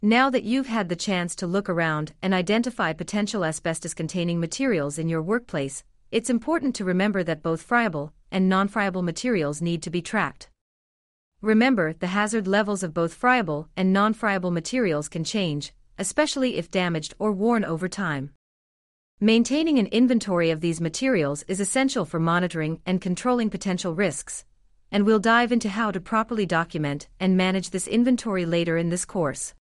Now that you've had the chance to look around and identify potential asbestos-containing materials in your workplace, it's important to remember that both friable and non-friable materials need to be tracked. Remember, the hazard levels of both friable and non-friable materials can change, especially if damaged or worn over time. Maintaining an inventory of these materials is essential for monitoring and controlling potential risks, and we'll dive into how to properly document and manage this inventory later in this course.